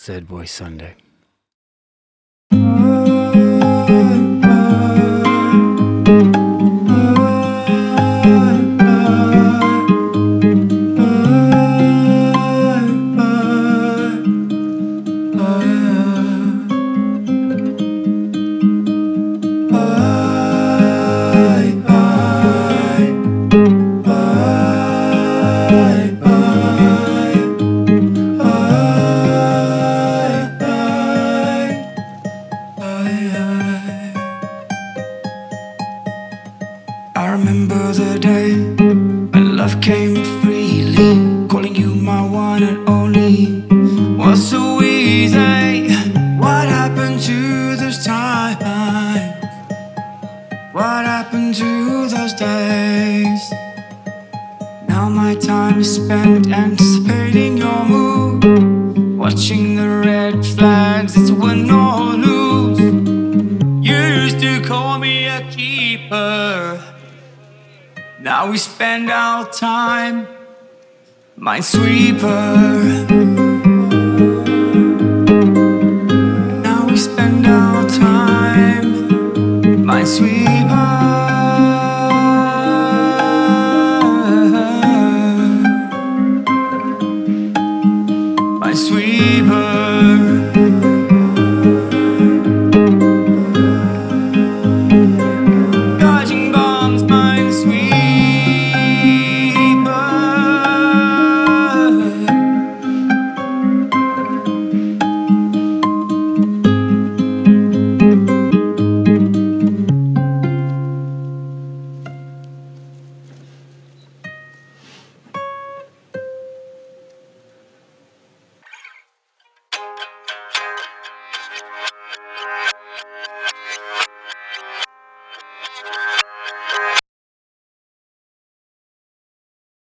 Sad Boy Sunday. I remember the day when love came freely, calling you my one and only. Was so easy. What happened to those times? What happened to those days? Now my time is spent anticipating your move, watching the red flags, it's win or lose. You used to call me a keeper, now we spend our time Minesweeper. Now we spend our time Minesweeper. Minesweeper. Dodging bombs, Minesweeper.